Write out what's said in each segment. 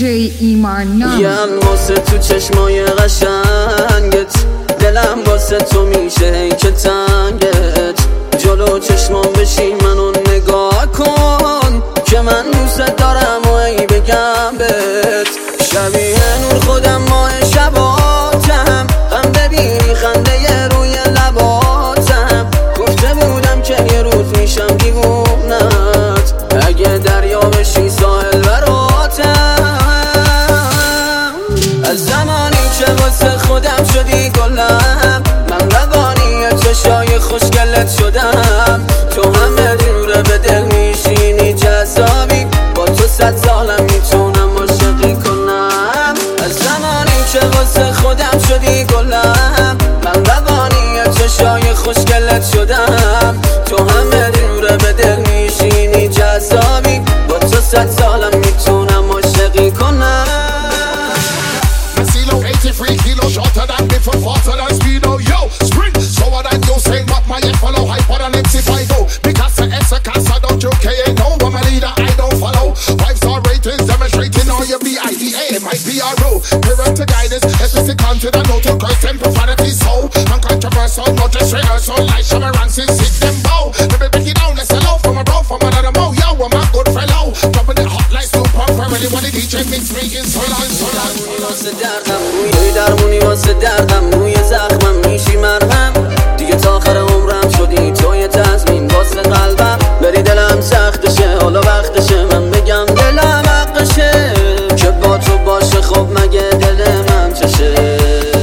ایمان نام یم واسه تو چشمای قشنگت، دلم واسه تو میشه ای که تنگت. جلو چشمام بشی منو نگاه کن که من دوست دارم و ای بگم بهت. شبیه نور خودم ماه شباتم، هم ببینی خنده روی لباتم. گفته بودم که یه روز میشم دیوونت، اگه دریا بشی ساحل براتم. از زمانی که واسه خودم شدی گلم، من روانی چشای خوشگلت شدم. تو همه دوره به دل میشینی جذابی، با تو 100 سالم میتونم عاشقی کنم. از زمانی که واسه خودم شدی گلم، من روانی چشای خوشگلت شدم. تو همه دوره به دل میشینی جذابی، با تو 100 سالم میتونم عاشقی کنم. 83 kilos shorter than before, faster than speedo. Yo, sprint, slower than you saying, but my head follow hyper than MC5 go. Because the S a casa, don't you care? No, I'm a leader, I don't follow. 5-star ratings demonstrating all your BIDA, my PRO. Parental guidance, explicit content, and no to curse and profanity. So, uncontroversial, not just rehearsal, like Shabba Ranks' sick them bow. Let me break it down, let's hello from a bro, from another mo. Yo, I'm a good fellow, dropping it hot like super family. When the DJ mix making so long. واسه دردم روی درمونی، واسه دردم روی زخمم میشی مرهم. دیگه تا آخر عمرم شدی توی تضمین واسه قلبم. بری دلم سختشه، حالا وقتشه من بگم دلم حقشه، که با تو باشه خب مگه دل من چشه.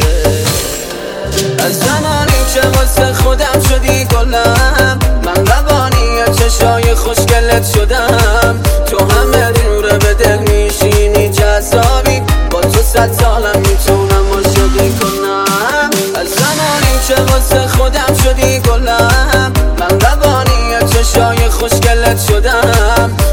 از زمانی که واسه خودم شدی گلم، من روانی چشای خوشگلت شدم. تو همه دوره به دل میشینی جذابی، با تو 100 سالم میتونم عاشقی کنم. از زمانی که واسه خودم شدی گلم، من روانی چشای خوشگلت شدم.